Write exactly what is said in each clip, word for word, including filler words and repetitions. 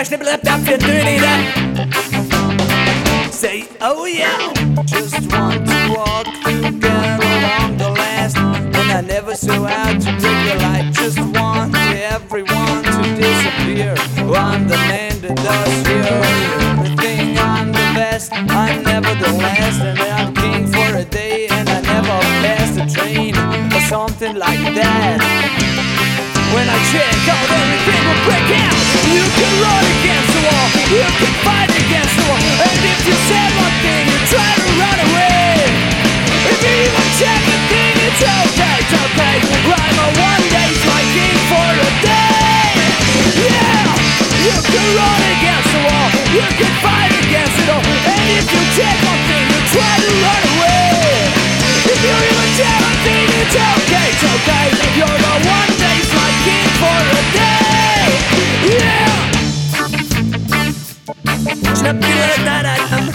Say, oh yeah. Just want to walk together along the last, and I never saw how to break the light. Just want everyone to disappear. I'm the man that does hear everything. I'm the best, I'm never the last, and I'm king for a day, and I never pass the train or something like that. When I check out, everything will break out. You can run against the wall, you can fight against the wall, and if you say one thing, you try to run away. If you even check a thing, it's okay, it's okay. I'm a one day king for a day. Yeah, you can run against the wall, you can fight against it all, and if you check one thing, you try to run away. If you even check one thing, it's okay, it's okay. You're a one day king for a day. Yeah. Snap it like that.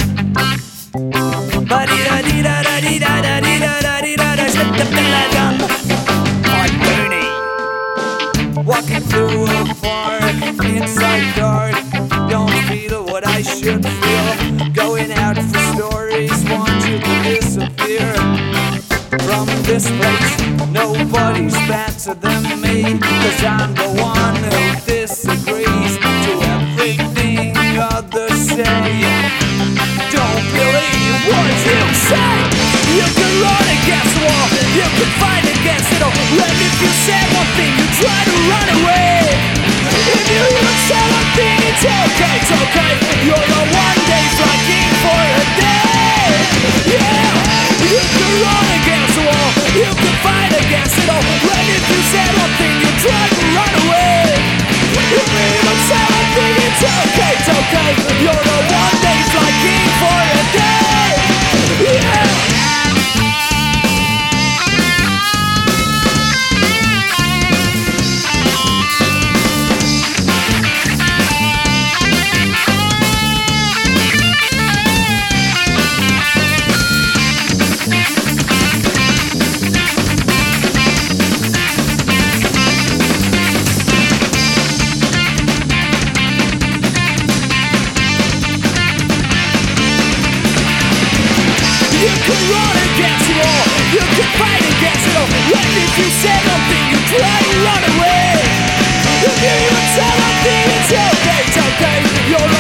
Body da dee da da dee da da dee da da dee da da. Snap it like that. I'm Bernie. Walking through a park, inside dark. Don't feel what I should feel. Going out for stories, want you to disappear from this place. Nobody's better than me, 'cause I'm the one who disagrees to everything others say. Don't believe what you say. You can run against the wall, you can fight against it all, and if you say one thing, you try to run away. If you even say one thing, it's okay, it's okay. You're a one day king for a day. Yeah, you can run against the wall, you can fight against it all, and if you say one thing, you try to run away. If you even say one thing, it's okay, it's okay. You're a one day king for a day. Yeah. You can run against the wall, you can fight against it all, and if you say one thing, you try to run away. If you even say one thing, it's okay, it's okay. You're